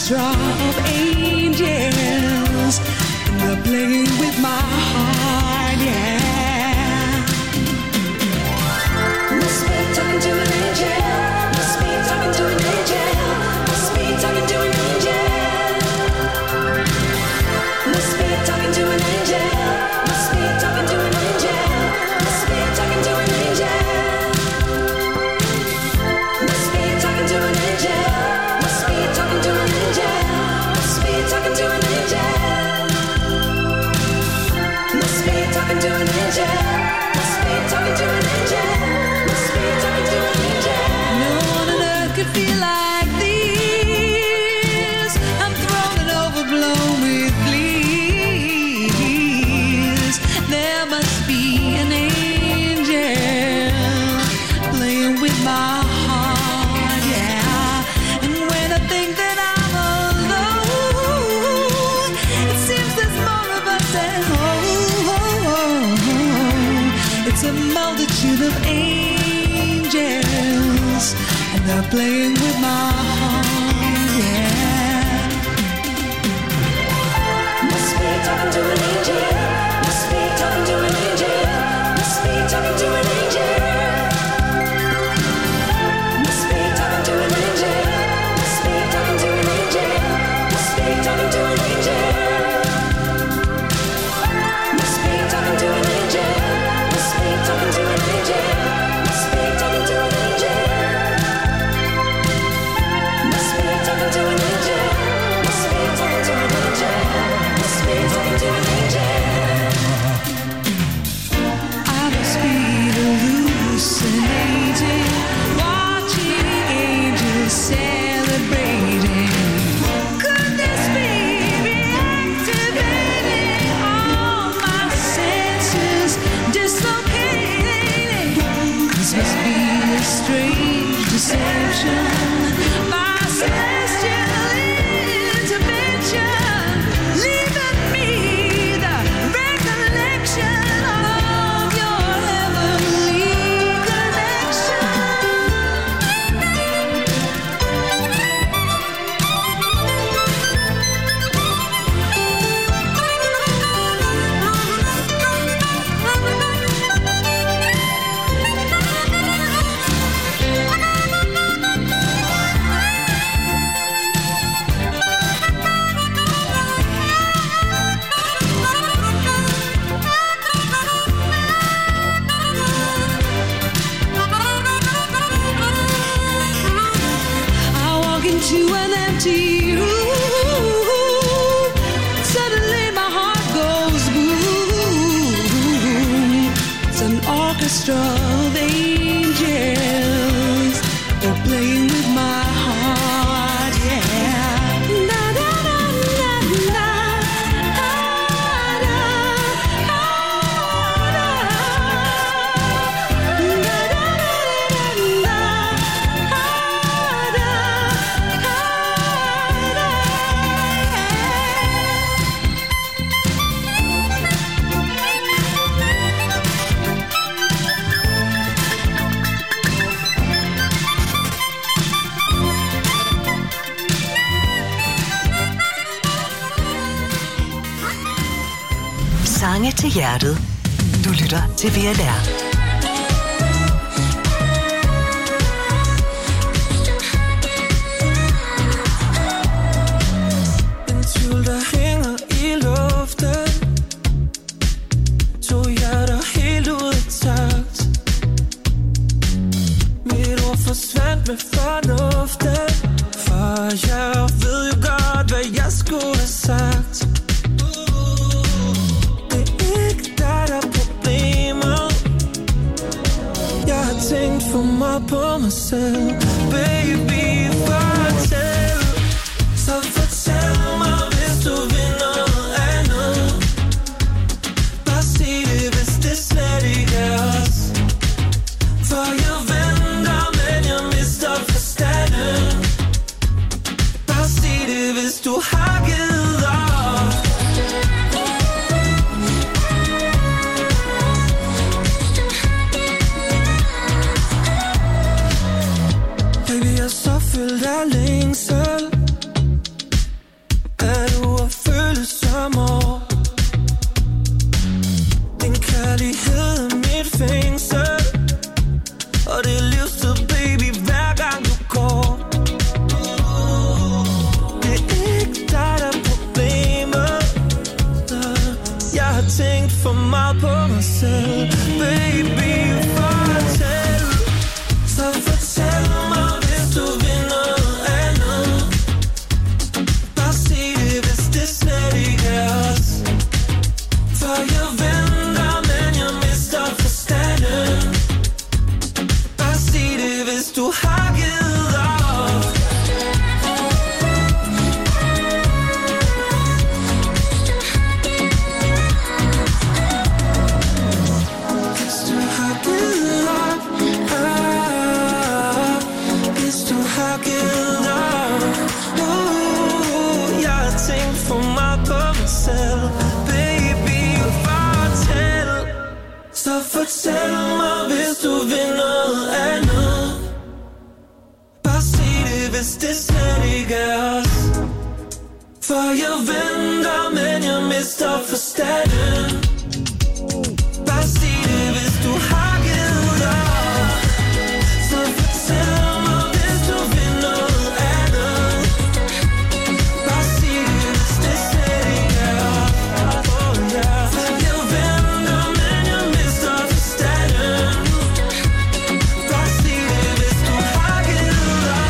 orchestra of angels, and they're playing with my heart, yeah. Must be talking to an angel. Must be talking to an angel. Must be talking to an angel. Must be talking to an angel. Must be talking to an angel. Must be talking to an angel. Must be talking to an angel. Must be talking to an angel. Must be talking to an angel. Must be talking to an angel. Must be talking to an angel. Must be talking to an angel. No one on earth could feel like this. I'm thrown and overblown with bliss. There must be an angel playing with my heart, yeah. And when I think that I'm alone, it seems there's more of us at home. It's a multitude of angels, and they're playing with my heart, yeah. Must be talking to an angel. Must be talking to an angel. Must be talking to an angel. Must be talking to an angel. Must be talking to an angel. Must be talking to an angel. Must be talking to an angel. Must be talking to an angel. Must be talking to an angel. Must be talking to an angel. Must be talking to an angel. Must be talking to an angel. I must be hallucinating, watching angels celebrating. Could this be reactivating all my senses, dislocating? This must be a strange deception, my celestial intervention, leaving me the recollection of your heavenly connection. I walk into an empty room. Suddenly my heart goes boom. It's an orchestra of angels. They're playing with my heart, yeah. Na na na na na. Na na na Sange til hjertet. Du lytter til VLR. En tvivl, der hænger i luften. To hjerter helt ud af takt. Mit ord forsvandt med fornuften. For jeg ved jo godt, hvad jeg skulle have sagt. Det er ikke dig, der er problemet. Jeg har tænkt for meget på mig selv. Baby, fortæl. Så fortæl mig, hvis du vil noget andet. Bare sig det, hvis det slet ikke er os. For jeg venter, men jeg mister forstanden. Bare sig det, hvis du har givet op. Baby, jeg er så fyldt af længsel. du har givet op. Hvis du har givet op, hvis du har givet op. Jeg har tænkt for meget på mig selv. Baby, fortæl. Så fortæl mig, hvis du vil noget andet. Bare sig det, hvis det slet ikke er os. For jeg venter, men jeg mister forstanden. Bare sig det, hvis du har givet op. Så fortæl mig, hvis du vil noget andet. Bare sig det, hvis det slet ikke er os. For jeg venter, men jeg mister forstanden. Bare sig det, hvis du har givet op.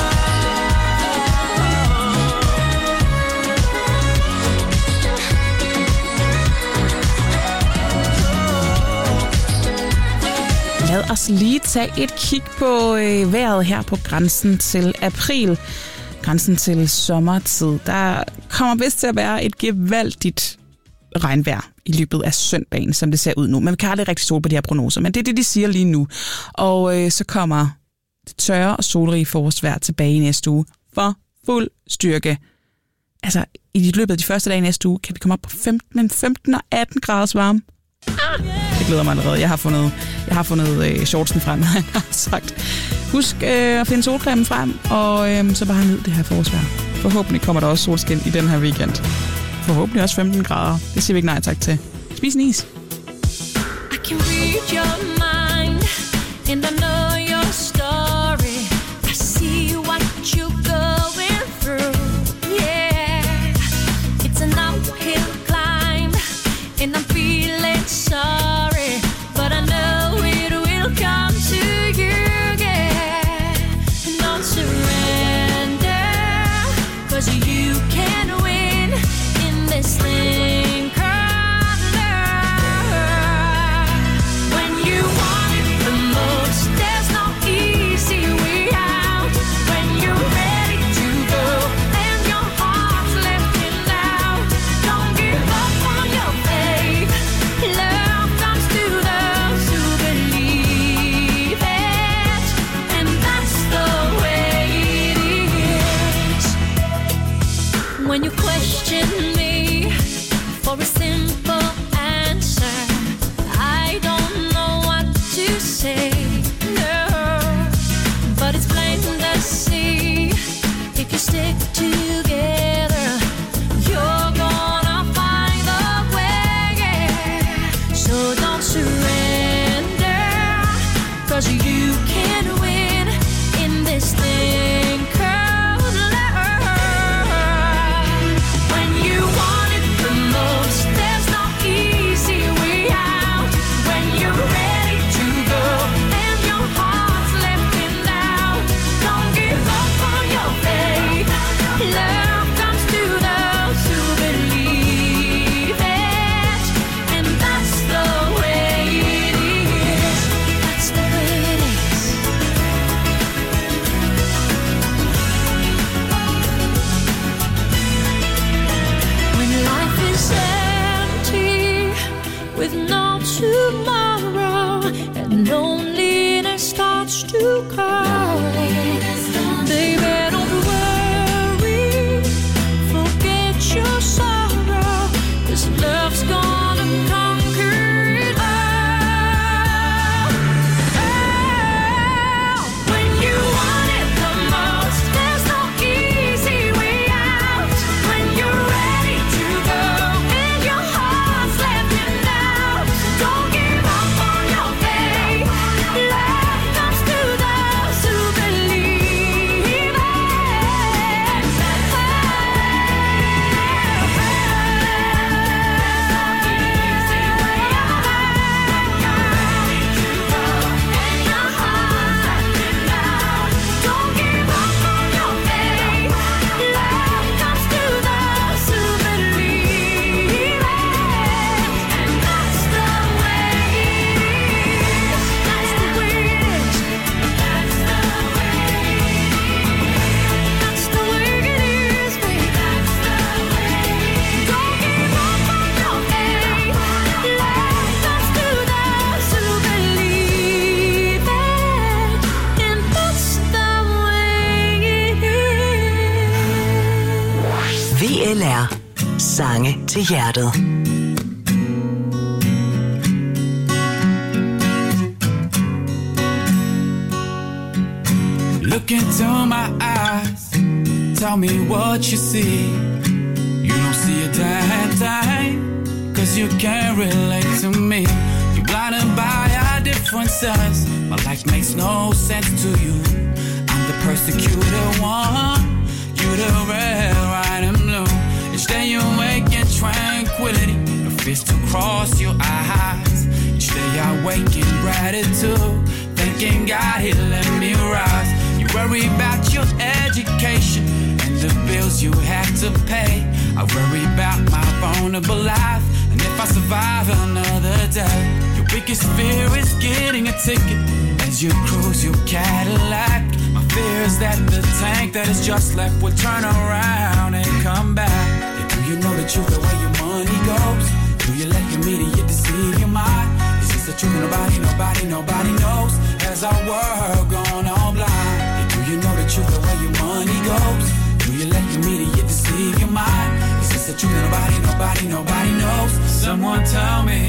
Lad os lige tage et kig på vejret her på grænsen til april. Grænsen til sommertid. Der kommer vist til at være et gevaldigt regnvejr i løbet af søndagen, som det ser ud nu. Man kan aldrig rigtig stole på de her prognoser, men det er det, de siger lige nu. Og så kommer det tørre og solrige forårsvejr tilbage i næste uge for fuld styrke. Altså, i løbet af de første dage i næste uge kan vi komme op på 15 og 18 graders varme. Det glæder mig allerede. Jeg har fundet shortsen frem, han har sagt. Husk at finde solcremen frem, og så bare ned det her forårsvejr. Forhåbentlig kommer der også solskin i den her weekend. Forhåbentlig også 15 grader. Det siger vi ikke nej tak til. Spis en is. I can read your mind, and I know your story. I see what you're going through. Yeah, it's an uphill climb, and I'm feeling sorry, but I know it will come to you. Yeah, and don't surrender, 'cause you can win in this thing called love. When you want it the most, there's no easy way out. When you're ready to go and your heart's left in doubt, don't give up on your faith. Love comes to those who believe it, and that's the way it is. When you question me for a simple answer, I don't know what to say, no. But it's plain to see, if you stick together, you're gonna find the way, yeah. So don't surrender, 'cause you can win in this thing called love. When you want it the most, there's no easy way out. When you're ready to go and your heart's left in doubt, don't give up on your faith. Love comes to those who believe it, and that's the way it is. That's the way it is. When life is empty with no tomorrow and loneliness starts to call, baby, don't worry, forget your sorrow, 'cause love's gonna conquer it all. Oh, when you want it the most, there's no easy way out. When you're ready to go and your heart's left in doubt, don't give up on your faith. Love comes to those Sange til hjertet. Look into my eyes, tell me what you see. You don't see a damn thing, 'cause you can't relate to me. You're blinded by our differences, my life makes no sense to you. I'm the persecuted one, you the red, white and blue. Each day you wake in tranquility, no fears to cross your eyes. Each day I wake in gratitude, thanking God he let me rise. You worry about your education and the bills you have to pay. I worry about my vulnerable life and if I survive another day. Your biggest fear is getting a ticket as you cruise your Cadillac. My fear is that the tank that is just left will turn around and come back. Yeah, do you know the truth the way your money goes? Do you let your media deceive your mind? Is this the truth nobody knows? Has our world gone all blind? Yeah, do you know the truth the way your money goes? Do you let your media deceive your mind? Is this the truth nobody knows? Someone tell me.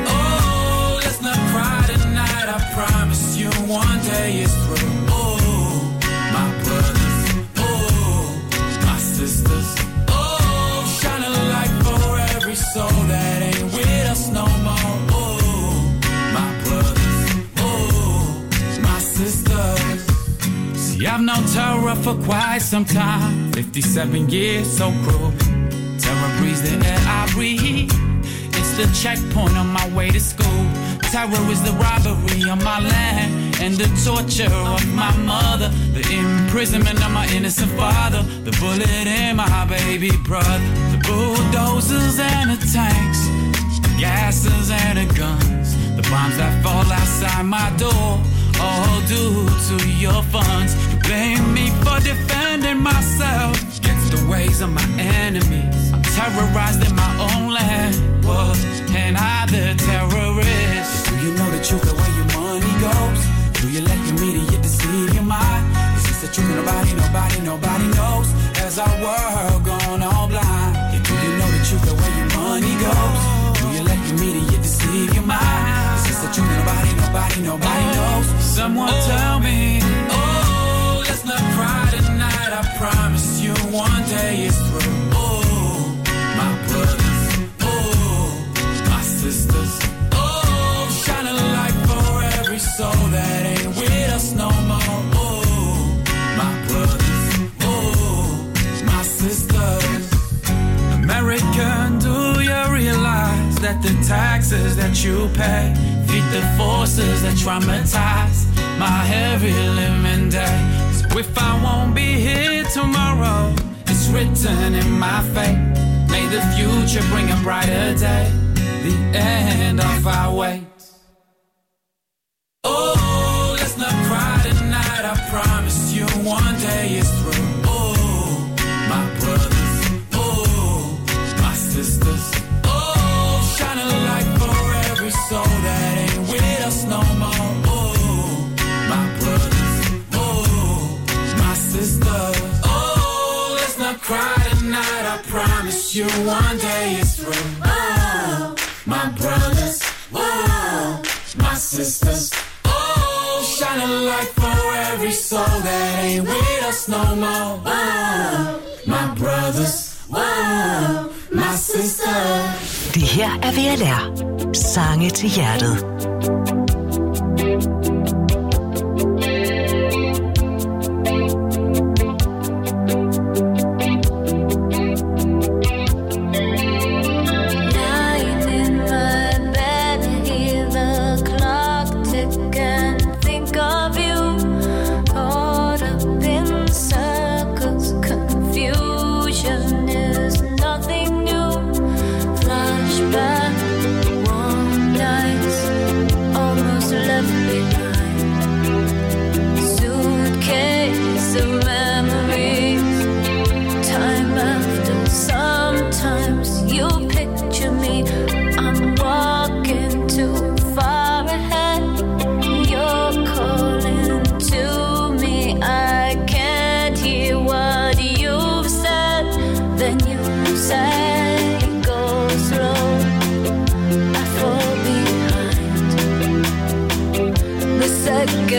Oh, let's not cry tonight. I promise you one day it's through. Oh, my brothers. Oh, my sisters. Oh, shine a light for every soul that ain't with us no more. Oh, my brothers. Oh, my sisters. See, I've known terror for quite some time. 57 years, so cruel. Terror breathes the air I breathe. It's the checkpoint on my way to school. Terror is the robbery on my land and the torture of my mother. The imprisonment of my innocent father. The bullet in my baby brother. The bulldozers and the tanks. The gases and the guns. The bombs that fall outside my door. All due to your funds. You blame me for defending myself against the ways of my enemies. I'm terrorized in my own land. What? And I the terrorist? Do you know the truth the way your money goes? Do you let your media deceive your mind? Is this the truth nobody knows? Has our world gone all blind? Yeah, do you know the truth the way your money goes? Do you let your media deceive your mind? Is this the truth nobody knows? Someone tell me. Oh, let's not cry tonight. I promise you one day it's through. Oh, my brothers. Oh, my sisters. Oh, shine a light for every soul that ain't with us no more. Oh, my brothers. Oh, my sisters. American, do you realize that the taxes that you pay feed the forces that traumatize my every living day? So if I won't be here tomorrow, it's written in my fate. May the future bring a brighter day, the end of our wait. Oh, let's not cry tonight. I promise you one day it's through. Oh, my brothers. Oh, my sisters. Oh, shine a light for every soul that ain't with us no more. Oh, my brothers. Oh, my sisters. Oh, let's not cry tonight. I promise you one day it's through. Oh, my brothers. Oh, my sisters. Oh, shine a light for every soul that ain't with us no more. Oh, my brothers. Oh, my sisters. Det her er VLR. Sange til hjertet. Flashback, warm nights.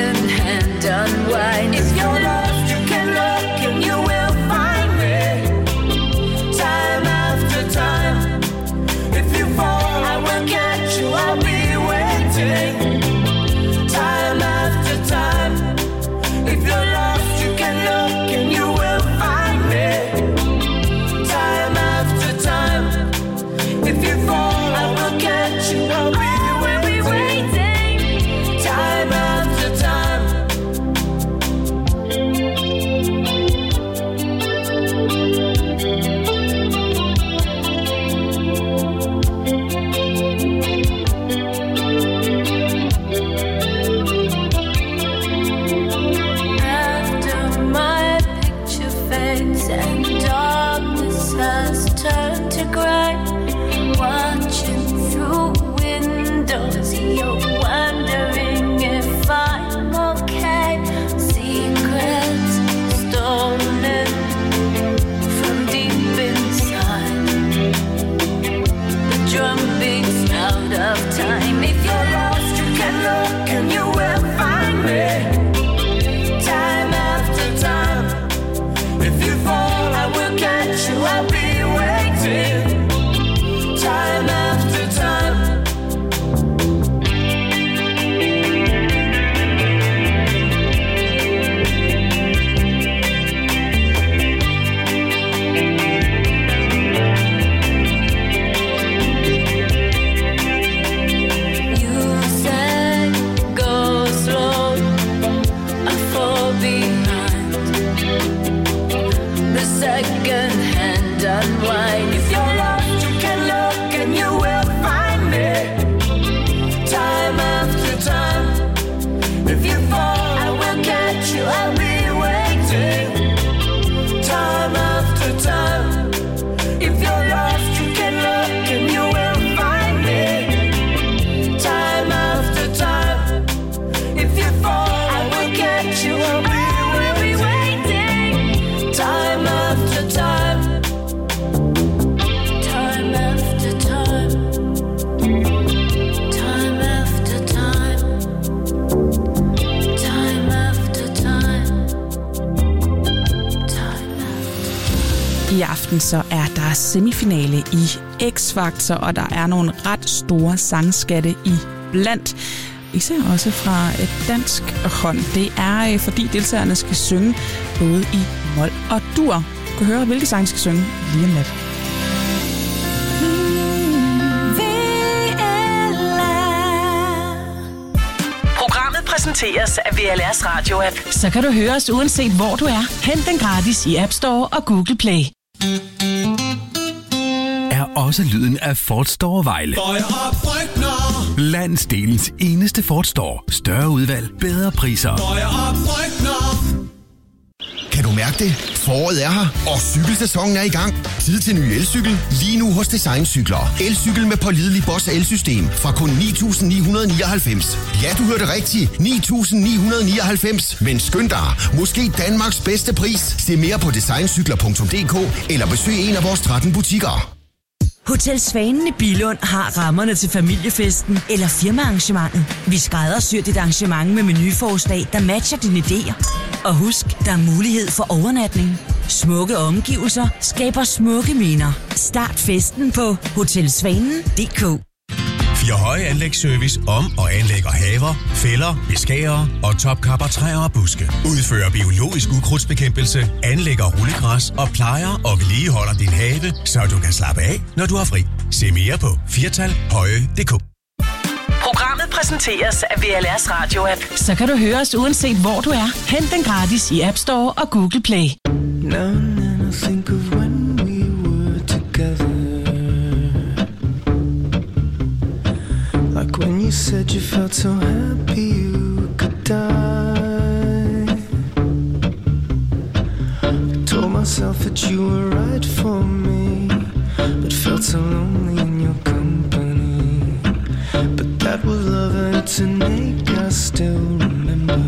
second-hand unwind. If you're lost, you can look and you will find me. Time after time. If you fall, I will catch you, I'll be waiting. Time after time. If you're lost, you can look and you will find me. Time after time. If you fall, I will catch you, I'll be waiting. Time after time. After my picture fades and darkness has turned to gray, watching through windows, you're wondering if I'm okay. Secrets stolen from deep inside. The drum beats out of time. If you're lost, you can look and you will find me. Time after time. If you fall, I will catch you, I'll be waiting. Time after time. You said go slow, I fall behind. The second-hand unwind. If you're lost, you can look and you will find me. Time after time. If you fall, I will catch you, I'll be waiting. Time after time. If you're lost, you can look and you will find me. Time after time. If you fall, I will catch you, I'll be waiting. Time after time. Time after time. Time after time. Time after time. Time after. I aften så er der semifinale i X-Factor, og der er nogle ret store sangskatte i blandt. Især også fra et dansk hånd. Det er fordi deltagerne skal synge både i mol og dur. Du kan høre, hvilke sange skal synge lige om lidt. Programmet præsenteres af VLR's Radio-app. Så kan du høre os uanset hvor du er. Hent den gratis i App Store og Google Play. Er også lyden af Ford Store Vejle. Landsdelens eneste Ford Store. Større udvalg, bedre priser. Kan du mærke det? Foråret er her, og cykelsæsonen er i gang. Tid til ny elcykel, lige nu hos Design Cykler. Elcykel med pålidelig Boss elsystem fra kun 9.999. Ja, du hørte rigtigt. 9.999. Men skynd dig, måske Danmarks bedste pris. Se mere på designcykler.dk eller besøg en af vores 13 butikker. Hotel Svanen i Billund har rammerne til familiefesten eller firmaarrangementet. Vi skræddersyr dit arrangement med menuforslag, der matcher dine idéer. Og husk, der er mulighed for overnatning. Smukke omgivelser skaber smukke minder. Start festen på hotelsvanen.dk. 4 Høje Anlægsservice om og anlægger haver, fælder, beskærer og topkapper træer og buske. Udfører biologisk ukrudtsbekæmpelse, anlægger rullegræs og plejer og vedligeholder din have, så du kan slappe af, når du har fri. Se mere på firtalhøje.dk. Programmet præsenteres af VLR's Radio-app. Så kan du høre os uanset hvor du er. Hent den gratis i App Store og Google Play. Now and then I think of when we were together. Like when you said you felt so happy you could die. I told myself that you were right for me, but felt so lonely in your company. But that was love and to make us still remember.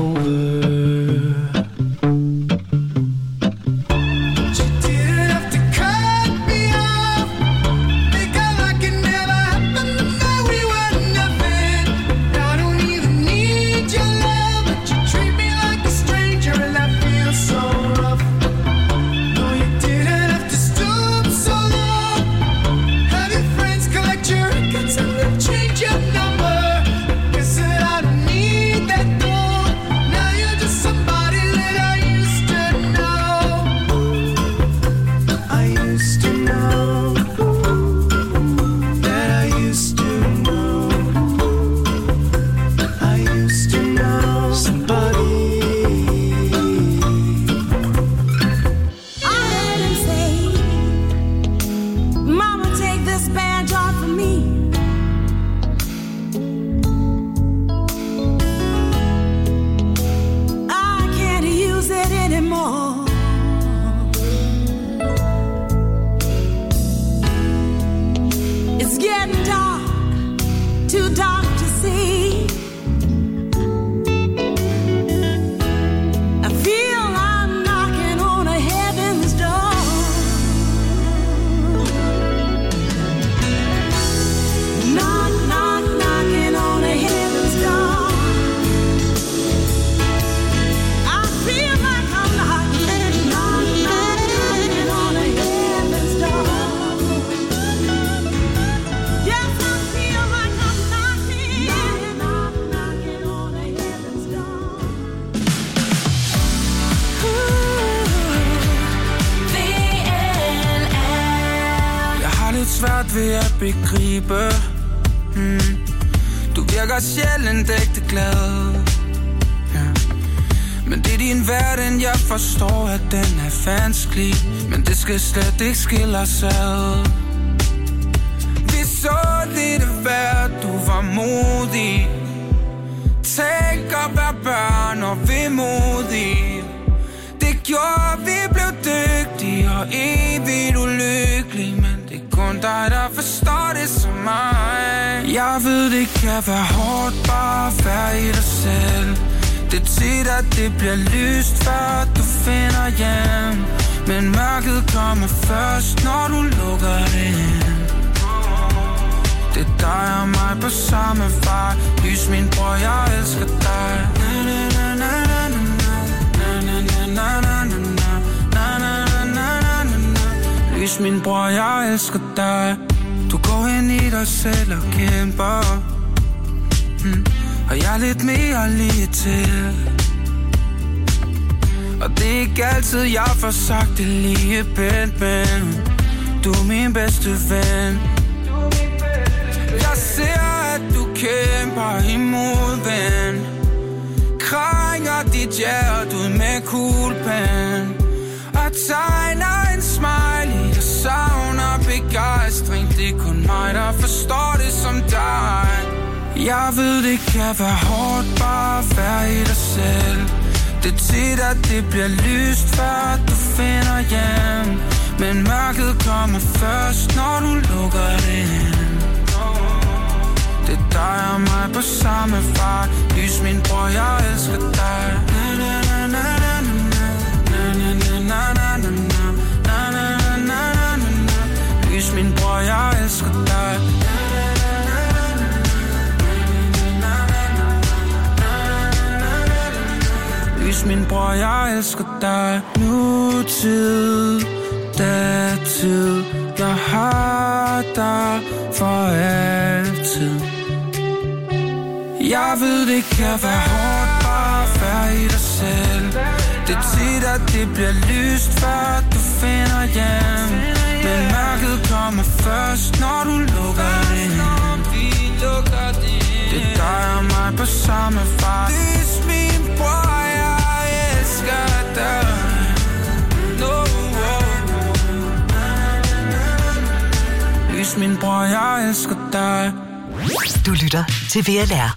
svært ved at begribe. Du virker sjældent ægte glad. Men det er din verden, jeg forstår, at den er vanskelig. Men det skal slet ikke skille os ad. Vi så lidt af hvert, du var modig. Tænk at være børn og vemodige. Det gjorde, vi blev dygtige og evigt ulykkelige. Men det er kun dig, der forstår det som mig. Jeg ved, det kan være hårdt bare at være i dig selv. Det er tit, at det bliver lyst, før du finder hjem. Men mørket kommer først, når du lukker det ind. Det er dig og mig på samme vej. Lys, min bror, jeg elsker dig. Lys, min bror, jeg elsker dig. Du går ind i dig selv og kæmper. Og jeg er lidt mere lige til. Og det er ikke altid, jeg får sagt det lige pænt, men du er min bedste ven. Jeg ser, at du kæmper imod, ven. Krænger dit hjerte ud med kuglepen. Og tegner en smiley. Jeg savner begejstring. Det er kun mig, der forstår det som dig. Jeg ved, det kan være hårdt bare at være i dig selv. Det er tit, at det bliver lyst, før du finder hjem. Men mørket kommer først, når du lukker det ind. Det er dig og mig på samme vej. Lys, min bror, jeg elsker dig. Lys, min bror, jeg elsker dig. Lys, min bror, jeg elsker dig. Nutid, datid, jeg har dig for altid. Jeg ved, det kan være hårdt bare at være i dig selv. Det er tit, at det bliver lyst, før du finder hjem. Men mørket kommer først, når du lukker det ind. Det er dig og mig på samme vej. Lys, min bror, jeg elsker dig. Lys, min bror, jeg elsker dig. Du lytter til VLR.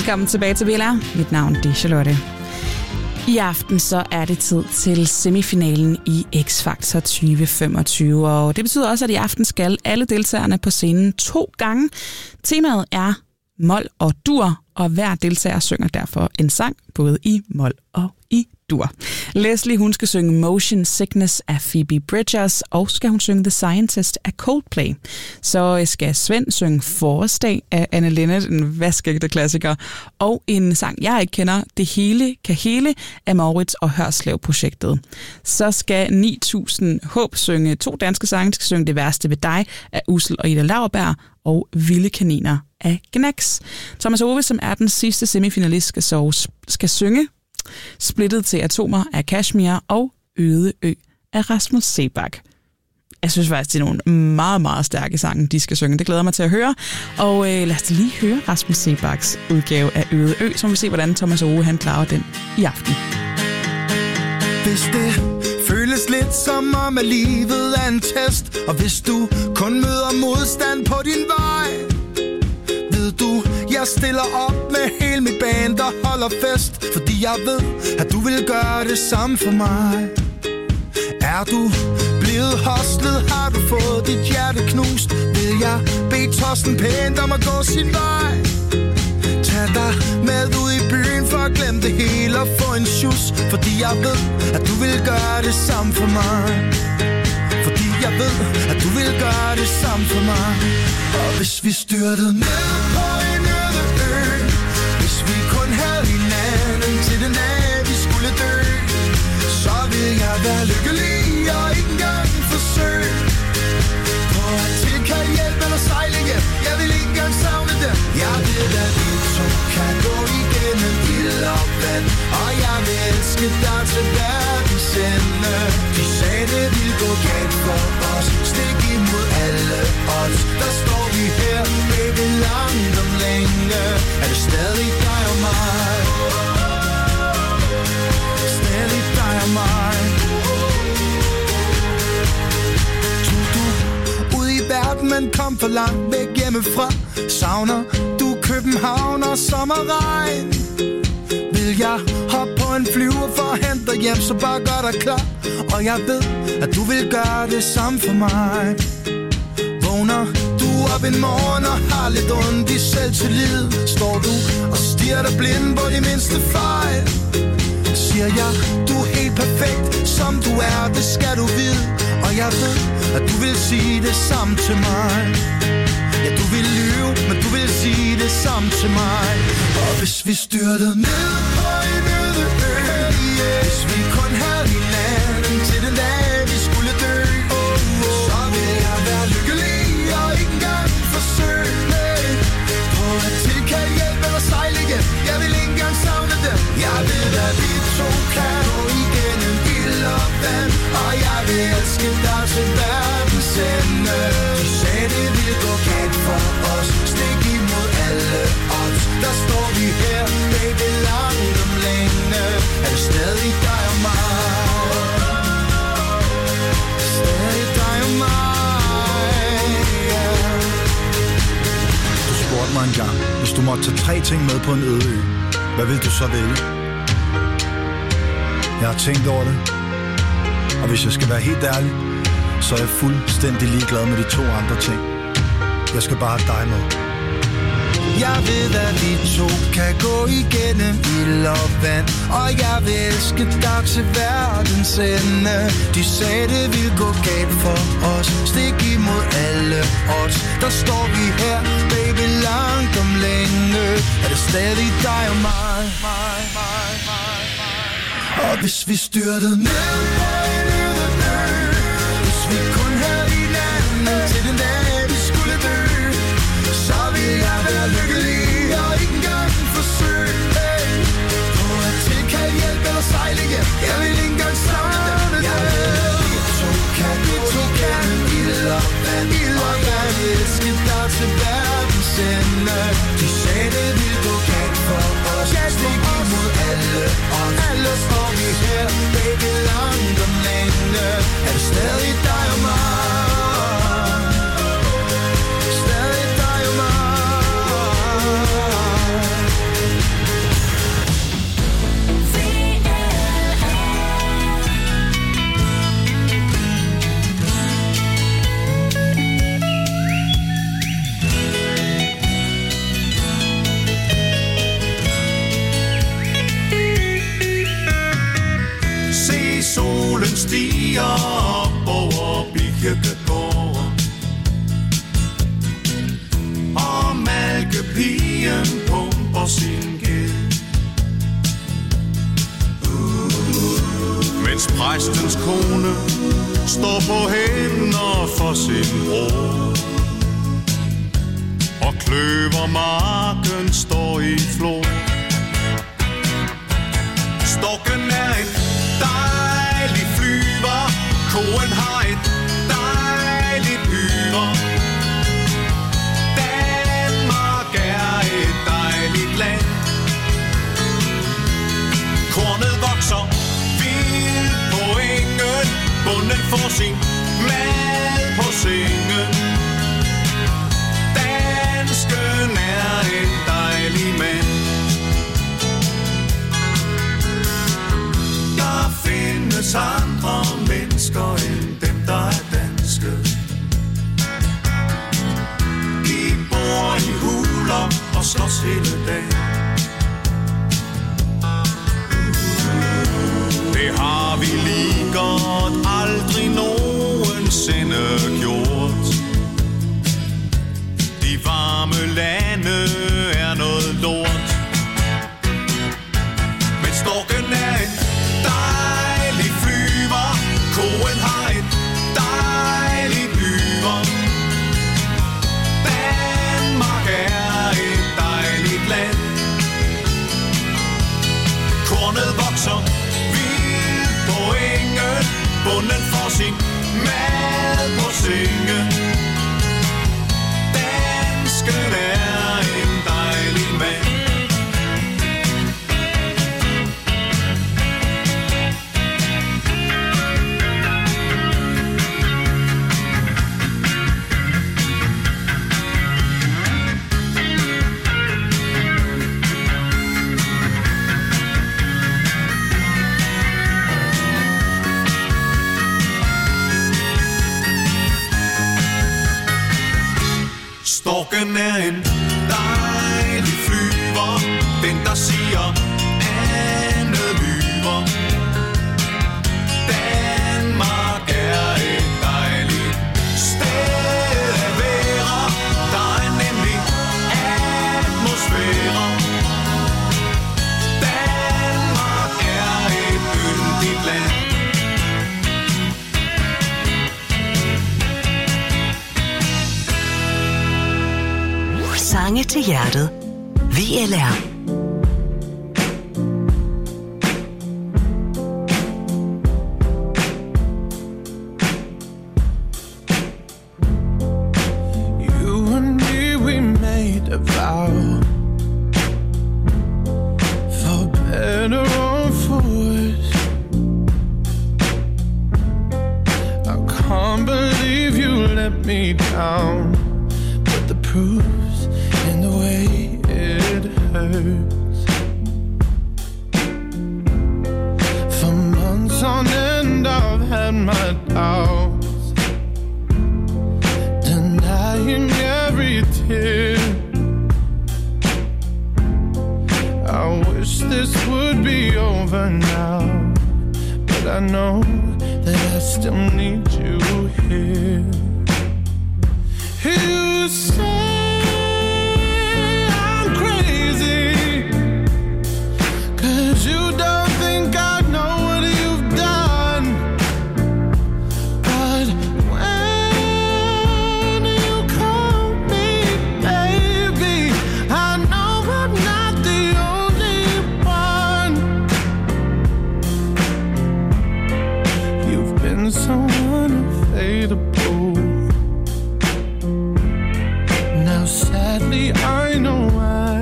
Velkommen tilbage til VLR. Mit navn er Charlotte. I aften så er det tid til semifinalen i X-Factor 2025, og det betyder også, at i aften skal alle deltagerne på scenen 2 gange. Temaet er mol og dur, og hver deltager synger derfor en sang, både i mol og i dur. Leslie, hun skal synge Motion Sickness af Phoebe Bridgers, og skal hun synge The Scientist af Coldplay. Så skal Svend synge Forårsdag af Anne Linnet, en vaskægte klassiker, og en sang, jeg ikke kender, Det hele kan hele af Moritz og Hørslev-projektet. Så skal 9000 Håb synge 2 danske sange, skal synge Det værste ved dig af Ussel og Ida Lauerberg, og Vilde kaniner af Gnax. Thomas Ove, som er den sidste semifinalist, skal synge Splittet til atomer af Kashmir og Øde Ø af Rasmus Seebach. Jeg synes faktisk, det er nogle meget, meget stærke sange, de skal synge. Det glæder mig til at høre. Og lad os lige høre Rasmus Seebachs udgave af Øde Ø, så vi se, hvordan Thomas Ove han klarer den i aften. Hvis det føles lidt som om, at livet er en test, og hvis du kun møder modstand på din vej, ved du, jeg stiller op med hele mit band og holder fest, fordi jeg ved, at du vil gøre det samme for mig. Er du blevet hostlet, har du fået dit hjerte knust, vil jeg bede Torsten pænt om at gå sin vej. Tag dig med ud i byen for at glemme det hele og få en sjus, fordi jeg ved, at du vil gøre det samme for mig. Fordi jeg ved, at du vil gøre det samme for mig. Og hvis vi styrtede ned på en øde ø, hvis vi kun havde hinanden til den dag vi skulle dø, så vil jeg være lykkelig og ikke engang forsøge på at tilkalde hjælp eller sejle hjem. Jeg vil ikke engang savne det. Jeg ved, at vi 2 kan gå igennem ild og vand, og jeg vil elske dig til verdens ende. De sagde det ville gå galt for os, stik imod alle odds. Der står vi her, baby, langt om længe. Er det stadig dig og mig? Stadig dig og mig. Tog du ud i verden, men kom for langt væk hjemmefra? Savner du København og sommerregn? Vil jeg hoppe på en flyver for at hente dig hjem, så bare gør dig klar. Og jeg ved, at du vil gøre det samme for mig. Vågner du op en morgen og har lidt ondt i selvtillid, står du og stirrer dig blind på de mindste fejl. Siger jeg, du er helt perfekt, som du er, det skal du vide. Og jeg ved, at du vil sige det samme til mig. Ja, du vil lyve, men du vil sige det samme til mig. Og hvis vi styrtede ned på en øde ø, hvis vi kun havde hinanden til den dag vi skulle dø, så vil jeg være lykkelig og ikke engang forsøge på at tilkalde hjælp eller sejle hjem. Jeg vil ikke engang savne det. Jeg ved, at vi 2 kan gå igennem ild og vand, og jeg vil elske dig til verdens ende. De sagde det ville gå galt for os, stik imod alle odds. Der står vi her, baby, langt om længe. Er det stadig dig og mig? Stadig dig og mig, yeah. Du spurgte mig engang, hvis du måtte tage 3 ting med på en øde ø, hvad vil du så vælge? Jeg har tænkt over det, og hvis jeg skal være helt ærlig, så er jeg fuldstændig ligeglad med de 2 andre ting. Jeg skal bare have dig med. Jeg ved, at vi 2 kan gå igennem ild og vand, og jeg vil elske dig til verdens ende. De sagde, det ville gå galt for os, stik imod alle odds. Der står vi her, baby, langt om længe. Er det stadig dig og mig? Og hvis vi styrtede ned på en øde ø, hvis vi kun havde hinanden til den dag vi skulle dø, så vil jeg være lykkelig og ikke engang forsøge på at tilkalde hjælp eller sejle hjem. Jeg vil ikke engang savne det. Jeg ved, at vi 2 kan gå igennem ild og vand, og jeg vil elske dig til verdens ende. De sagde, det ville gå galt for os, stik imod alle odds. Alle står vi her, baby, langt om længe. stiger op over Birkegården, og malkepigen pumper sin gæld. Mens præstens kone står på hænder for sin bror, og kløvermarken står i flor. Storken er en dejlig flyver, koen har et dejligt hyre. Danmark er et dejligt land. Kornet vokser vildt på engen, bonden får sin mad på sengen. Dansken er en dejlig mand. Der findes andre mennesker end dem, der er danske. De bor i huler og slås hele dagen. Det har vi lige godt aldrig nogensinde gjort. De varme lande er noget lort. Men storken er en dejlig flyver, koen har et dejligt hyre. Danmark er et dejligt land. Kornet vokser vildt på engen, bonden får sin mad på sengen. Dansken er en dejlig mand. Storken er en dejlig flyver, den der siger andet lyver. Danmark er et dejligt sted at være, der er nemlig atmosfære. Danmark er et yndigt land. Sange til hjertet. VLR. You and me, we made a vow, for better or for worse. I can't believe you let me down, but the proof's in the way it hurts. For months on end I've had my doubts, denying every tear. I wish this would be over now, but I know that I still need you here. You say I'm crazy, 'cause you don't think I know what you've done. But when you call me baby, I know I'm not the only one. You've been so unfadable. Now sadly I know why.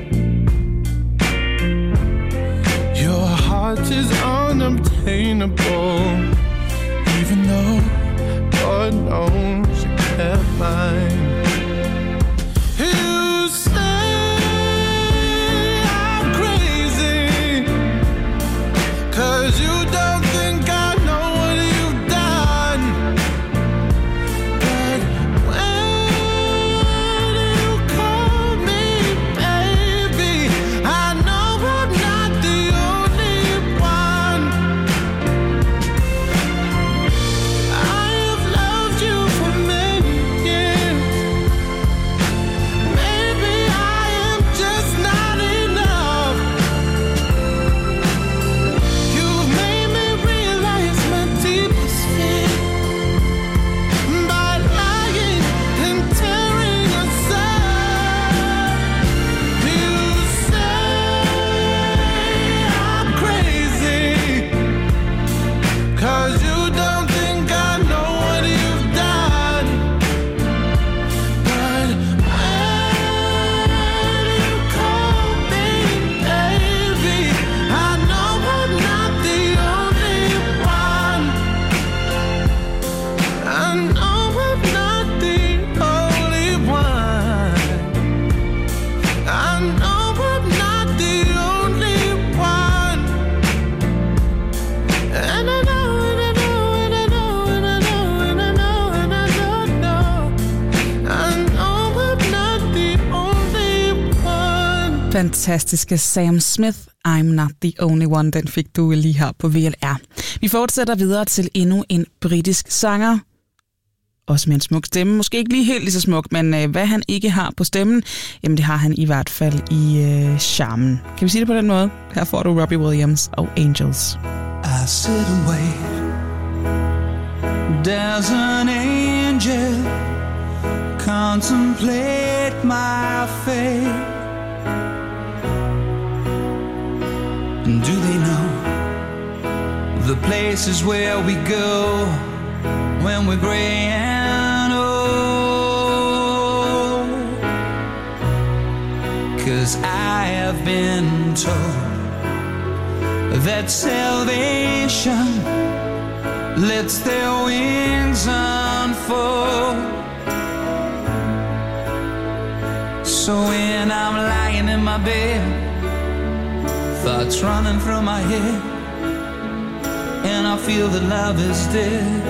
Your heart is unobtainable, even though God knows you kept mine. You say I'm crazy, 'cause you don't think I know what you've done. fantastiske Sam Smith, I'm Not The Only One, den fik du lige her på VLR. Vi fortsætter videre til endnu en britisk sanger, også med en smuk stemme. Måske ikke lige så smuk, men hvad han ikke har på stemmen, jamen det har han i hvert fald i charmen. Kan vi sige det på den måde? Her får du Robbie Williams og Angels. I sit and wait. There's an angel contemplate my fate. And do they know the places where we go when we're gray and old? 'Cause I have been told that salvation lets their wings unfold. So when I'm lying in my bed, thoughts running through my head, and I feel that love is dead,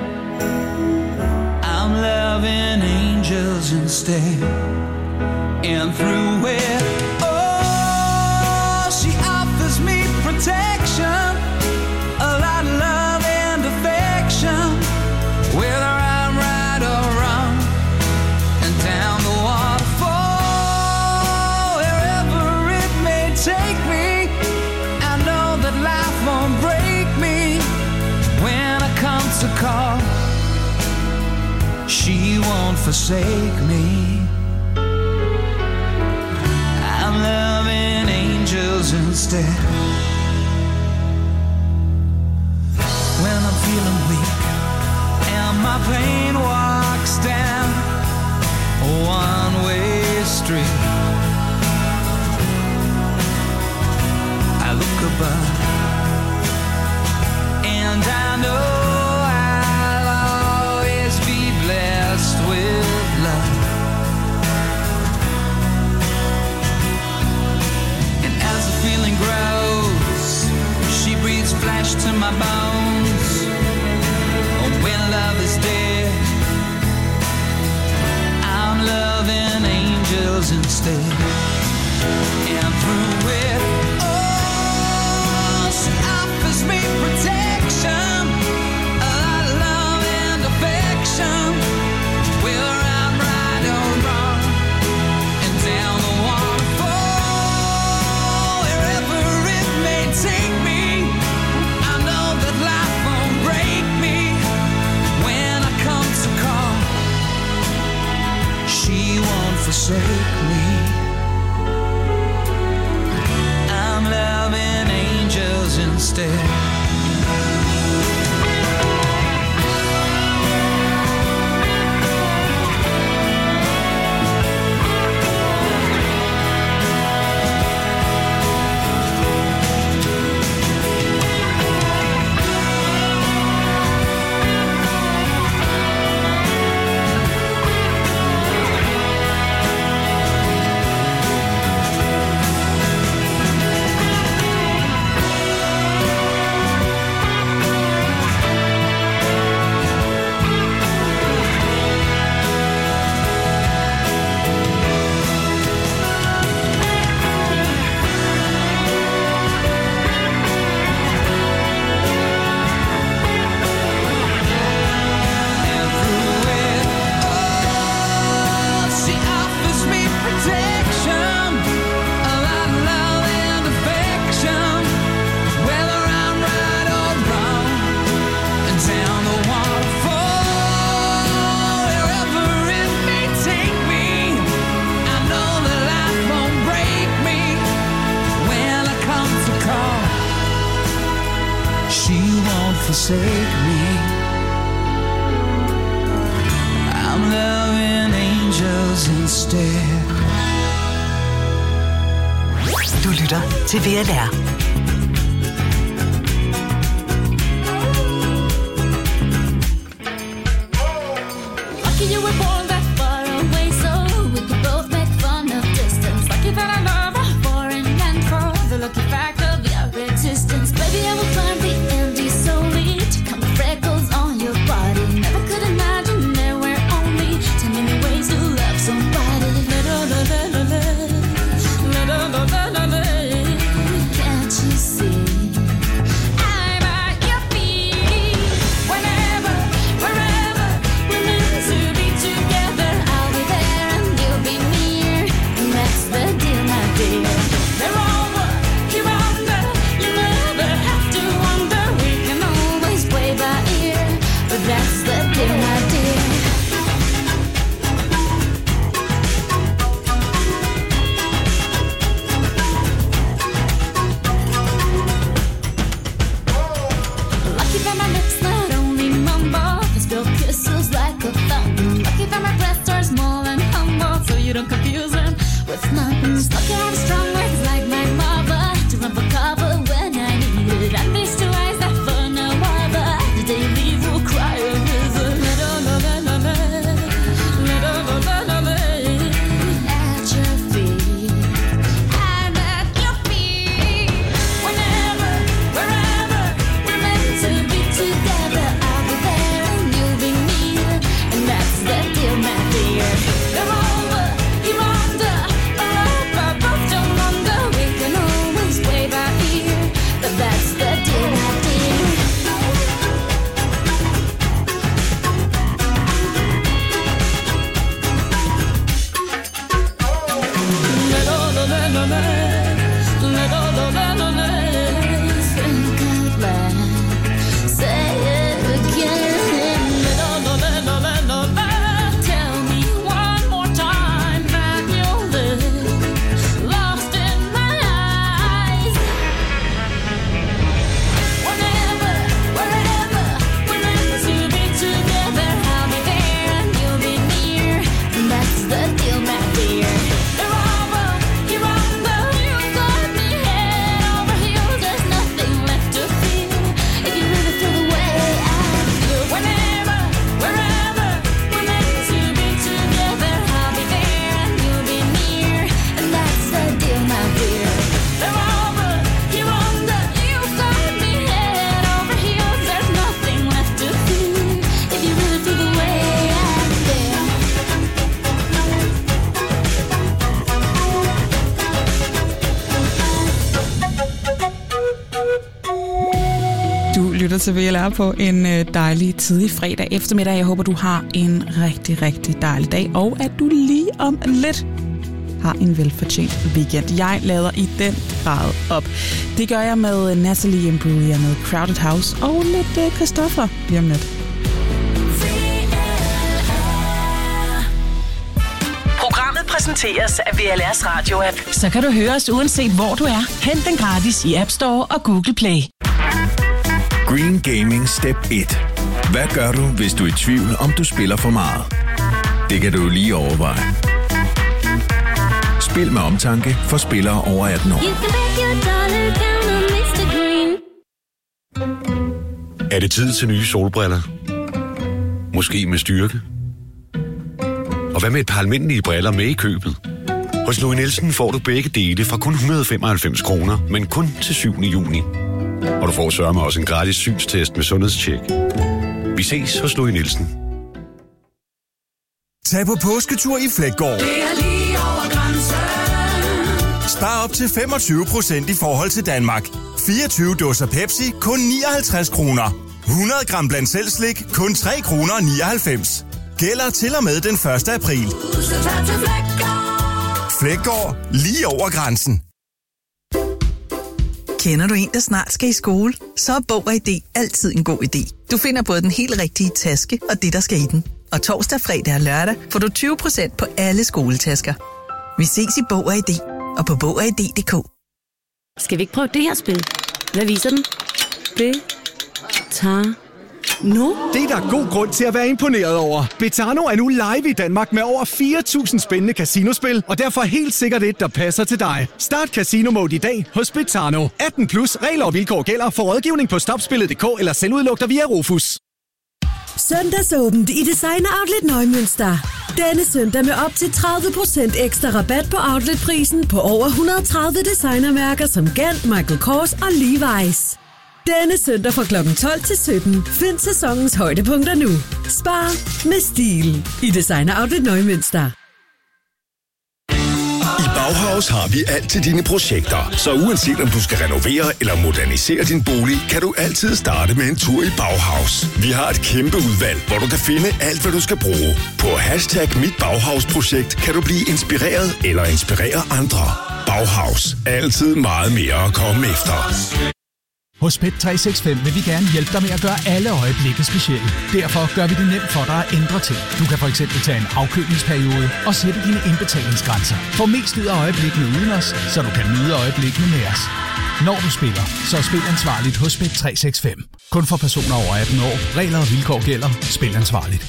I'm loving angels instead. And through it, oh, she offers me protection, a lot of love and affection, whether I'm right or wrong, and down the waterfall, wherever it may take me, I know that life won't break me when I come to call. She won't forsake me. I'm loving angels instead. When I'm feeling weak and my pain walks down a one-way street, I look above and I know I'll always be blessed with love. And as the feeling grows, she breathes flesh to my bones. When love is dead, I'm loving angels instead. And through it, oh, she offers me protection, a lot of love and affection, whether I'm right or wrong, and down the waterfall, wherever it may take me, I know that life won't break me when I come to call. She won't forsake me. I'm loving angels instead. Forsake me. I'm loving angels instead. Du lytter til VLR. Lucky you were born that far away, so we could both make fun of distance. Lucky that I love her for and for the lucky fact of your existence. Baby, I will climb the Andes solely to come with freckles on your body. Never could imagine there were only 10 million ways to love somebody. La, la, la, la, la, la, la, la, la. lytter til VLR på en dejlig tidlig fredag eftermiddag. Jeg håber, du har en rigtig, rigtig dejlig dag, og at du lige om lidt har en velfortjent weekend. Jeg lader i den grad op. Det gør jeg med Natalie Imbruglia med Crowded House og lidt Christoffer lige om lidt. Programmet præsenteres af VLR's radio-app. Så kan du høre os uanset hvor du er. Hent den gratis i App Store og Google Play. Green Gaming Step 1. Hvad gør du, hvis du er i tvivl, om du spiller for meget? Det kan du lige overveje. Spil med omtanke for spillere over 18 år. Er det tid til nye solbriller? Måske med styrke? Og hvad med et par almindelige briller med i købet? Hos Louis Nielsen får du begge dele fra kun 195 kroner, men kun til 7. juni. Og du får sørme også en gratis synstest med sundhedstjek. Vi ses hos Louis Nielsen. Tag på påsketur i Fleggaard. Det er lige over grænsen. Spar op til 25% i forhold til Danmark. 24 dåser Pepsi, kun 59 kroner. 100 gram blandt selv slik, kun 3 kroner 99. Gælder til og med den 1. april. Fleggaard, lige over grænsen. Kender du en, der snart skal i skole? Så er Bog og ID altid en god idé. Du finder både den helt rigtige taske og det, der skal i den. Og torsdag, fredag og lørdag får du 20% på alle skoletasker. Vi ses i Bog og ID og på BogogID.dk. Skal vi ikke prøve det her spil? Hvad viser den? Nu? Det er der god grund til at være imponeret over. Betano er nu live i Danmark med over 4.000 spændende casinospil, og derfor helt sikkert et, der passer til dig. Start Casino Mode i dag hos Betano. 18 plus regler og vilkår gælder for rådgivning på stopspillet.dk eller selvudlugter via Rufus. Søndagsåbent i Designer Outlet Neumünster. Denne søndag med op til 30% ekstra rabat på outletprisen på over 130 designermærker som Gant, Michael Kors og Levi's. Denne søndag fra kl. 12 til 17. Find sæsonens højdepunkter nu. Spar med stil i Designer Outlet Neumünster. I Bauhaus har vi alt til dine projekter, så uanset om du skal renovere eller modernisere din bolig, kan du altid starte med en tur i Bauhaus. Vi har et kæmpe udvalg, hvor du kan finde alt, hvad du skal bruge. På #MitBauhausprojekt kan du blive inspireret eller inspirere andre. Bauhaus. Altid meget mere at komme efter. Hos Bet365 vil vi gerne hjælpe dig med at gøre alle øjeblikke specielle. Derfor gør vi det nemt for dig at ændre ting. Du kan for eksempel tage en afkøbningsperiode og sætte dine indbetalingsgrænser. Få mest ud af øjeblikkene uden os, så du kan nyde øjeblikkene med os. Når du spiller, så spil ansvarligt hos Bet365. Kun for personer over 18 år. Regler og vilkår gælder. Spil ansvarligt.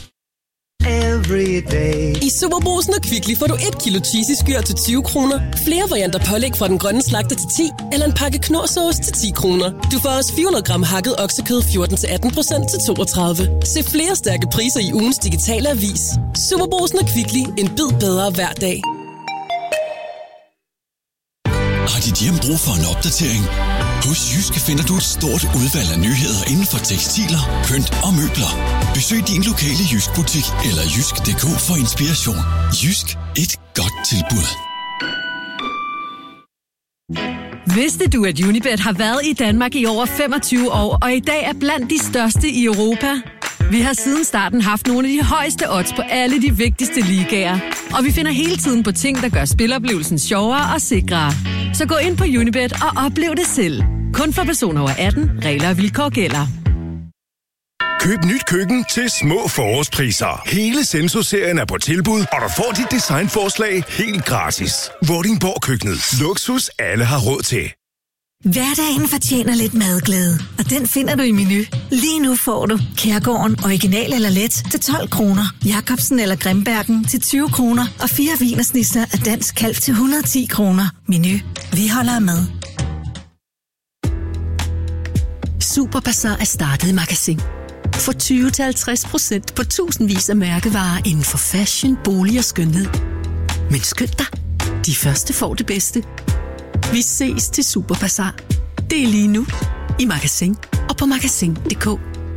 I Superbrugsen og Kvickly får du 1 kilo cheesy skyr til 20 kroner, flere varianter pålæg fra den grønne slagter til 10, eller en pakke knorrsauce til 10 kroner. Du får også 400 gram hakket oksekød 14-18% til 32. Se flere stærke priser i ugens digitale avis. Superbrugsen og Kvickly. En bid bedre hver dag. Har dit hjem brug for en opdatering? Hos Jysk finder du et stort udvalg af nyheder inden for tekstiler, pynt og møbler. Besøg din lokale Jysk-butik eller jysk.dk for inspiration. Jysk. Et godt tilbud. Vidste du, at Unibet har været i Danmark i over 25 år, og i dag er blandt de største i Europa? Vi har siden starten haft nogle af de højeste odds på alle de vigtigste ligaer. Og vi finder hele tiden på ting, der gør spiloplevelsen sjovere og sikrere. Så gå ind på Unibet og oplev det selv. Kun for personer over 18. Regler og vilkår gælder. Køb nyt køkken til små forårspriser. Hele Senso-serien er på tilbud, og du får dit designforslag helt gratis. Vordingborg Køkkenet. Luksus alle har råd til. Hverdagen fortjener lidt madglæde, og den finder du i Menu. Lige nu får du Kærgården original eller let til 12 kroner, Jacobsen eller Grimbergen til 20 kroner og 4 wienersnitzer af dansk kalv til 110 kroner. Menu. Vi holder med. Superbazar er startet i Magasin. Få 20-50% på tusindvis af mærkevarer inden for fashion, bolig og skønhed. Men skynd dig, de første får det bedste. Vi ses til Superbazar. Det er lige nu i Magasin og på magasin.dk.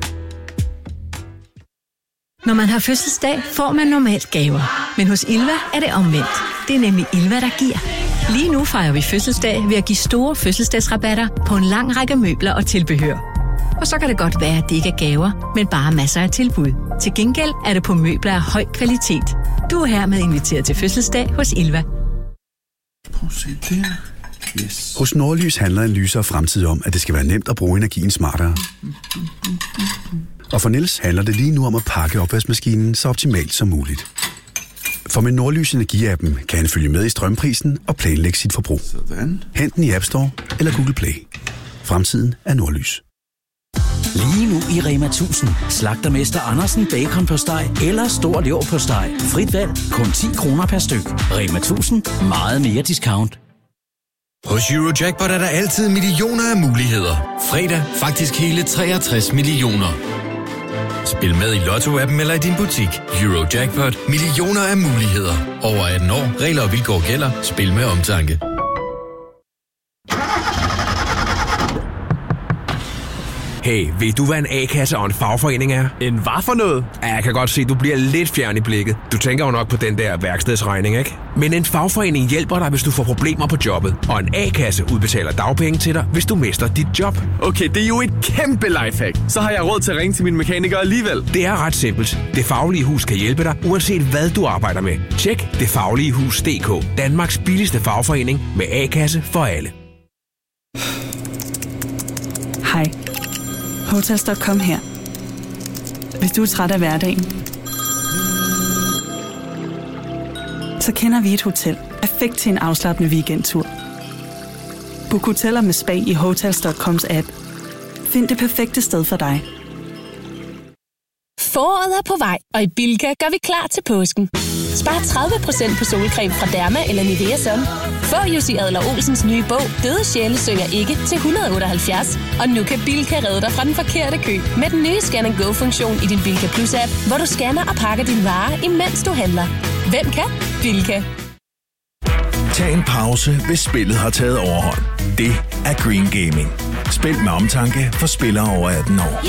Når man har fødselsdag, får man normalt gaver. Men hos Ilva er det omvendt. Det er nemlig Ilva, der giver. Lige nu fejrer vi fødselsdag ved at give store fødselsdagsrabatter på en lang række møbler og tilbehør. Og så kan det godt være, at det ikke er gaver, men bare masser af tilbud. Til gengæld er det på møbler af høj kvalitet. Du er hermed inviteret til fødselsdag hos Ilva. Prøv at se der. Yes. Hos Nordlys handler en lysere fremtid om, at det skal være nemt at bruge energien smartere. Og for Niels handler det lige nu om at pakke opvaskemaskinen så optimalt som muligt. For med Nordlys Energi-appen kan han følge med i strømprisen og planlægge sit forbrug. Sådan. Hent den i App Store eller Google Play. Fremtiden er Nordlys. Lige nu i Rema 1000. Slagtermester Andersen bacon på steg eller stor lever på steg. Frit valg, kun 10 kroner per styk. Rema 1000. Meget mere discount. Hos Eurojackpot er der altid millioner af muligheder. Fredag faktisk hele 63 millioner. Spil med i Lotto-appen eller i din butik. Eurojackpot. Millioner af muligheder. Over 18 år. Regler og vilkår gælder. Spil med omtanke. Hey, ved du, hvad en A-kasse og en fagforening er? En hvad for noget? Ja, jeg kan godt se, du bliver lidt fjern i blikket. Du tænker jo nok på den der værkstedsregning, ikke? Men en fagforening hjælper dig, hvis du får problemer på jobbet. Og en A-kasse udbetaler dagpenge til dig, hvis du mister dit job. Okay, det er jo et kæmpe lifehack. Så har jeg råd til at ringe til min mekaniker alligevel. Det er ret simpelt. Det Faglige Hus kan hjælpe dig, uanset hvad du arbejder med. Tjek detfagligehus.dk. Danmarks billigste fagforening med A-kasse for alle. Hej. Hotels.com her. Hvis du er træt af hverdagen, så kender vi et hotel perfekt til en afslappende weekendtur. Book hoteller med spa i Hotels.coms app. Find det perfekte sted for dig. Foråret er på vej, og i Bilka gør vi klar til påsken. Spar 30% på solcreme fra Derma eller Nivea Sun. Få Jussi Adler-Olsens nye bog, Døde sjæle synger ikke, til 178. Og nu kan Bilka redde dig fra den forkerte kø med den nye Scan & Go-funktion i din Bilka Plus-app, hvor du scanner og pakker dine varer, imens du handler. Hvem kan? Bilka. Tag en pause, hvis spillet har taget overhånd. Det er Green Gaming. Spil med omtanke for spillere over 18 år.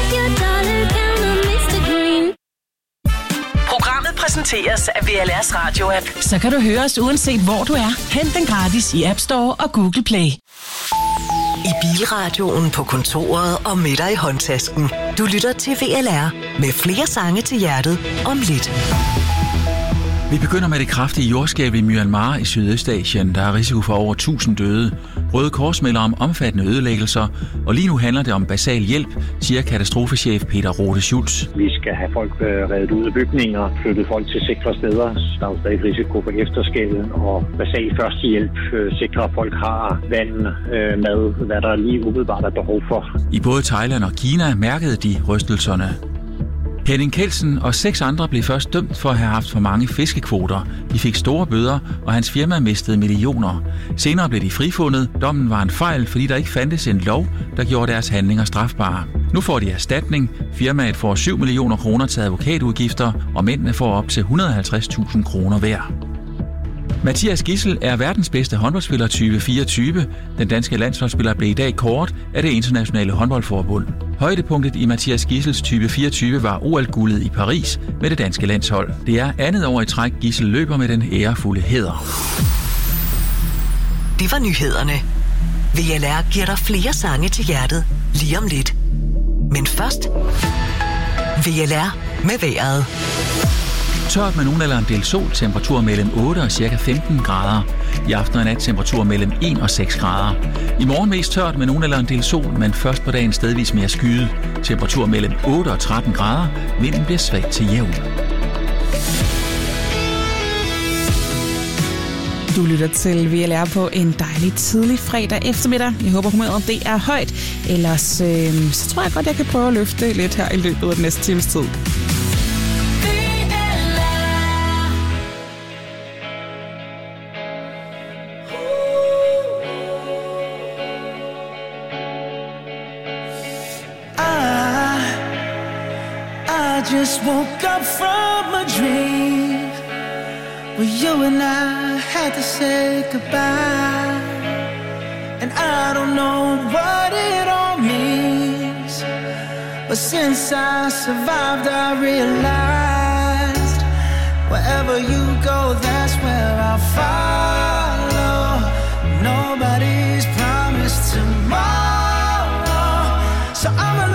Programmet præsenteres af VLS Radio-app. Så kan du høre os uanset hvor du er. Hent den gratis i App Store og Google Play. I bilradioen, på kontoret og med dig i håndtasken. Du lytter til VLR med flere sange til hjertet om lidt. Vi begynder med det kraftige jordskælv i Myanmar i Sydøstasien. Der er risiko for over 1000 døde. Røde Kors melder om omfattende ødelæggelser, og lige nu handler det om basal hjælp, siger katastrofechef Peter Rode Schultz. Vi skal have folk reddet ud af bygninger, flyttet folk til sikre steder. Der er jo stadig risiko for efterskælv, og basal førstehjælp sikrer, at folk har vand, mad, hvad der lige umiddelbart er behov for. I både Thailand og Kina mærkede de rystelserne. Henning Kelsen og 6 andre blev først dømt for at have haft for mange fiskekvoter. De fik store bøder, og hans firma mistede millioner. Senere blev de frifundet. Dommen var en fejl, fordi der ikke fandtes en lov, der gjorde deres handlinger strafbare. Nu får de erstatning. Firmaet får 7 millioner kroner til advokatudgifter, og mændene får op til 150.000 kroner hver. Mathias Gidsel er verdens bedste håndboldspiller 2024. Den danske landsholdsspiller blev i dag kåret af det internationale håndboldforbund. Højdepunktet i Mathias Gidsels 2024 var OL-guldet i Paris med det danske landshold. Det er andet år i træk, Gidsel løber med den ærefulde hæder. Det var nyhederne. VLR giver dig flere sange til hjertet lige om lidt. Men først VLR med vejret. Tørt med nogen eller en del sol, temperatur mellem 8 og ca. 15 grader. I aften og nat temperatur mellem 1 og 6 grader. I morgen mest tørt med nogen eller en del sol, men først på dagen stedvis mere skyet. Temperatur mellem 8 og 13 grader. Vinden bliver svagt til jævn. Du lytter til VLR på en dejlig tidlig fredag eftermiddag. Jeg håber humøret det er højt. Ellers så tror jeg godt, jeg kan prøve at løfte lidt her i løbet af den næste times tid. I just woke up from a dream where you and I had to say goodbye, and I don't know what it all means, but since I survived I realized wherever you go, that's where I'll follow. Nobody's promised tomorrow, so I'm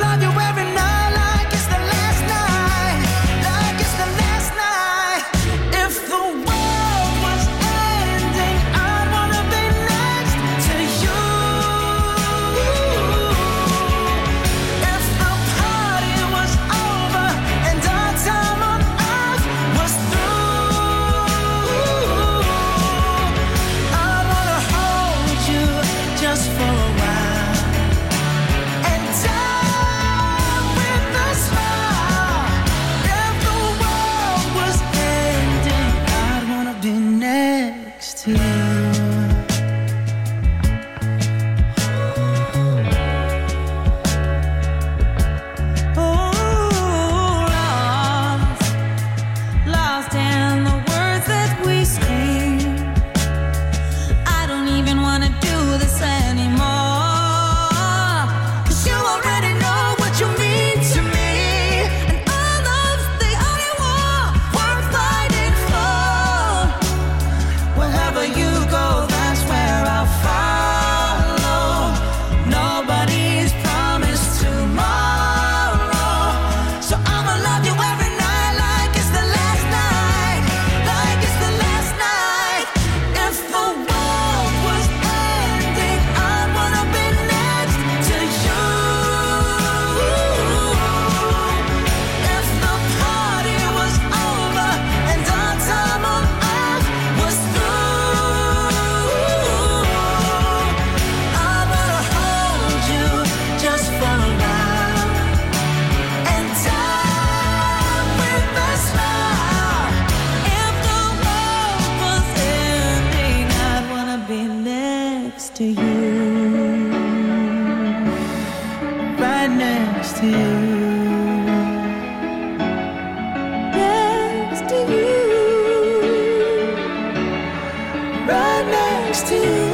next to you.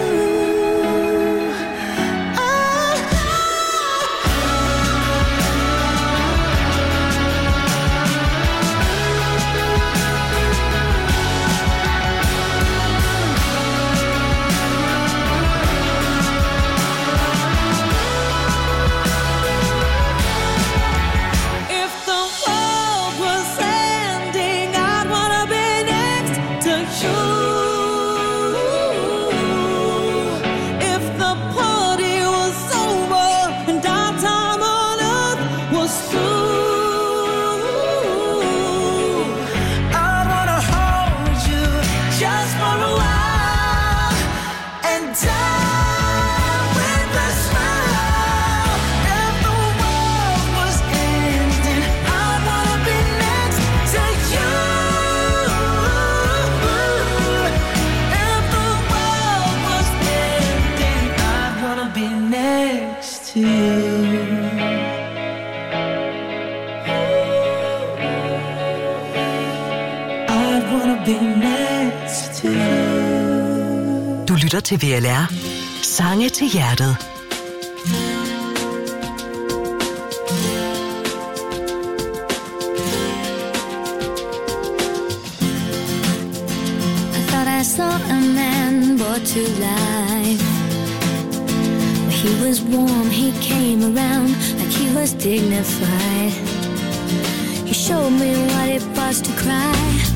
Du lytter til VLR. Sange til hjertet. I thought I saw a man brought to life. He was warm, he came around like he was dignified. He showed me what it was to cry.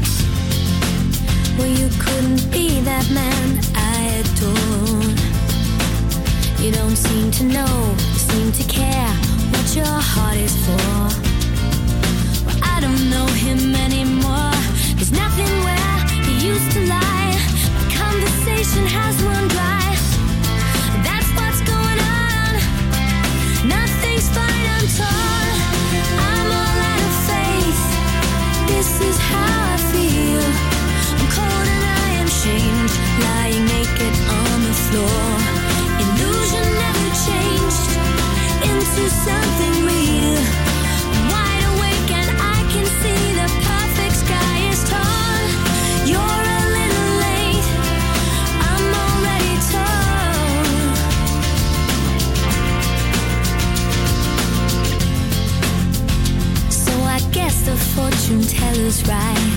Well, you couldn't be that man I adored. You don't seem to know, you seem to care what your heart is for. Well, I don't know him anymore. There's nothing where he used to lie. My conversation has run dry. That's what's going on. Nothing's fine, I'm torn. I'm all out of faith. This is how I feel. I'm cold and I am shamed, lying naked on the floor. Illusion never changed into something real. I'm wide awake and I can see the perfect sky is torn. You're a little late, I'm already torn. So I guess the fortune teller's right.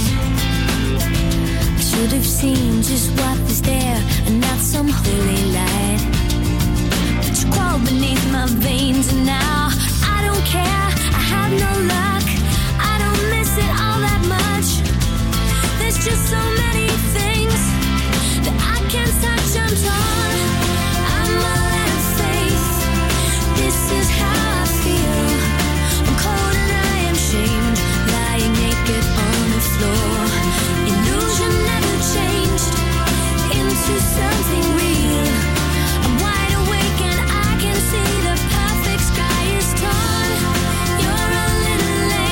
Should have seen just what was there and not some holy light. But you crawled beneath my veins and now I don't care, I have no luck. I don't miss it all that much. There's just so many things that I can't touch, I'm torn. I'm all out of faith. This is how I feel. I'm cold and I am shamed, lying naked on the floor. Illusion never changed into something real. I'm wide awake and I can see the perfect sky is torn. You're a little late.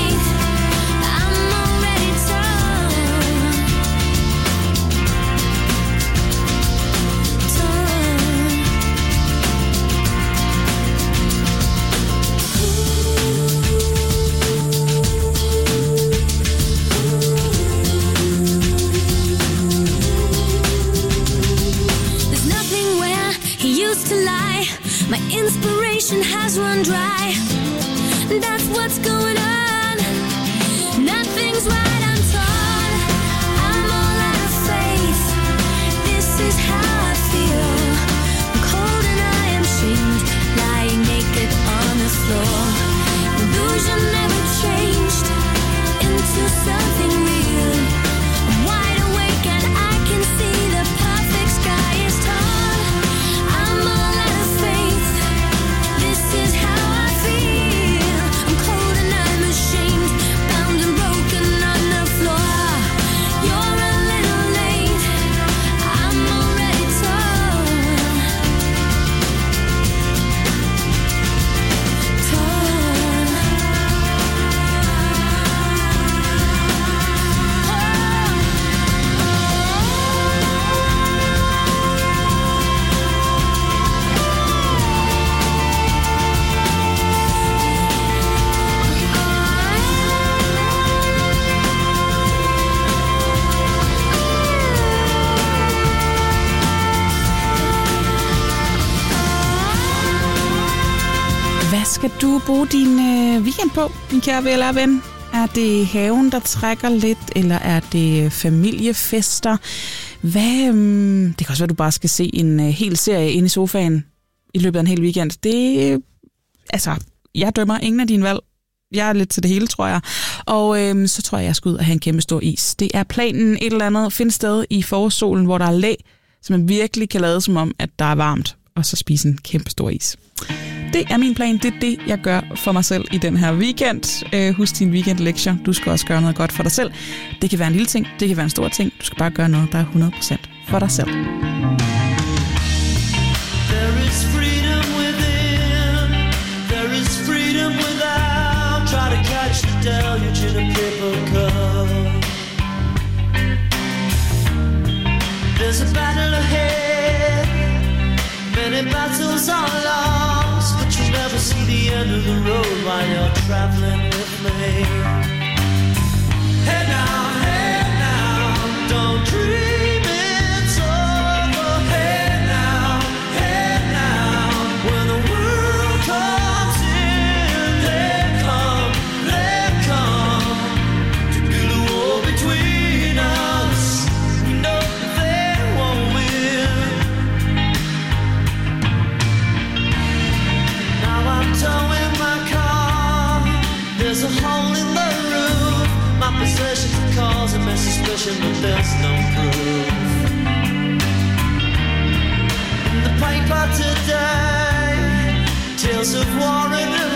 skal du bruge din weekend på, min kære VLR-ven? Er det haven, der trækker lidt, eller er det familiefester? Det kan også være, at du bare skal se en hel serie inde i sofaen i løbet af en hel weekend. Jeg dømmer ingen af dine valg. Jeg er lidt til det hele, tror jeg. Og så tror jeg skal ud og have en kæmpe stor is. Det er planen et eller andet. Find sted i forårssolen, hvor der er læ, så man virkelig kan lade som om, at der er varmt. Og så spise en kæmpe stor is. Det er min plan. Det er det, jeg gør for mig selv i den her weekend. Husk din weekendlektier. Du skal også gøre noget godt for dig selv. Det kan være en lille ting. Det kan være en stor ting. Du skal bare gøre noget, der er 100% for dig selv. There is freedom within. There is freedom without. Try to catch the deluge in a paper cup. There's a battle ahead. Many battles are lost, but you never see the end of the road while you're traveling with me. Hey now, don't dream it's over. Hey now, when the world comes in, they come to build a wall between us. We know they won't win. I'm towing my car. There's a hole in the roof. My possessions are causing me suspicion, but there's no proof. In the paper today, tales of war and